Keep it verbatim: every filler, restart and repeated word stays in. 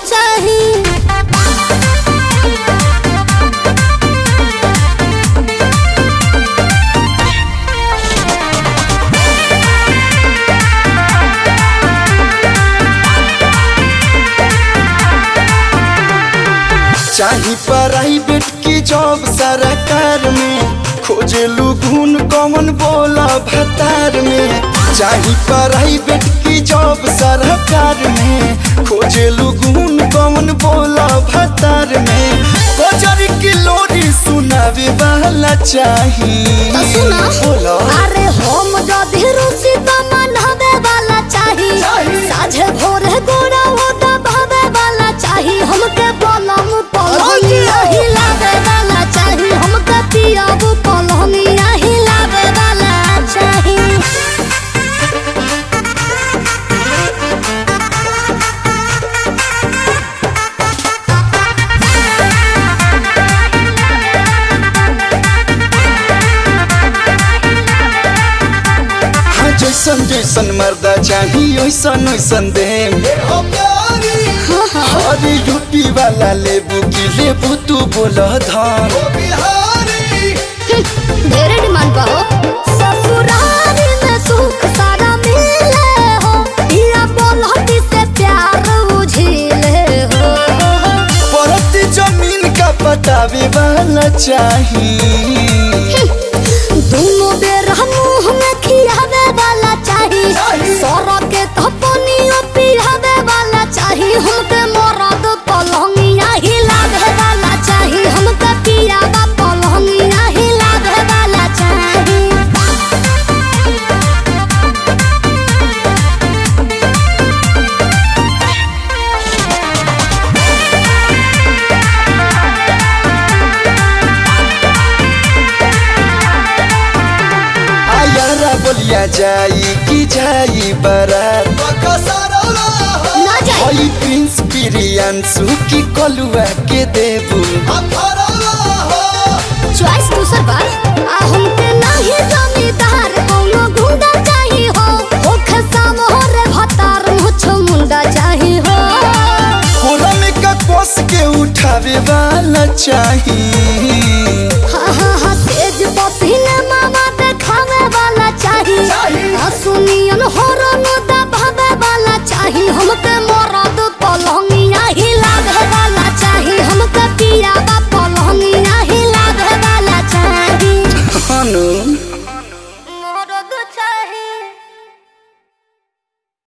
चाहिए। चाही प्राइवेट की जॉब सरकार में, खोजेलू गुण कौन बोला भतार में। चाही प्राइवेट की जॉब सरकार में, खोजेलू गुण कौन बोला भतार में। कोचर की लोरी सुनावे वाला चाही। तो सुना बोला अरे हम जदी रुसी त मनहबे वाला चाही। साझे भोरे गोरा हो दबावे वाला चाही। हमके पलम पलंगिया हिलावे वाला चाही। हमके पियाब पलंगिया हिलावे वाला चाही। जैसन जैसन मर्दा चाहिए वैसन वैसन दे। हरी यूपी वाला लेबू की लेबू तू बोला धान। ढेरे डिमांड बा हो। ससुरारी में सुख सारा मिले हो। पिया बोलती से प्यार उझिले हो। परती जमीन का पटावे वाला चाहिए। दोनों बेर मुँह में खियावे वाला चाहिए। सौरा के थपनियों पियावे वाला चाहिए। हमके मरद पलंगिया हिलावे वाला चाहिए। हमके पियावा पलंगिया हिलावे वाला चाहिए। आयारा बोलिया जाई की जाई बारात। ना जाए हई प्रिंस प्रियांशु की कलुआ के देबू। चॉइस दूसर बार आ हमके नहीं जमींदार कोनो गुंडा चाहिए हो। होखे सामोरे भतार मुछ मुंडा चाहिए हो। कोरम का कोस के उठावे वाला चाहिए। हाँ हाँ हाँ तेज पसीने मामा देखावे वाला चाहिए। सुनियन हॉर्न दबावे वाला चाहिए। हमके मरद पलंगिया हिलावे वाला चाहिए। हमके पियावा पलंगिया हिलावे वाला चाहिए। हनु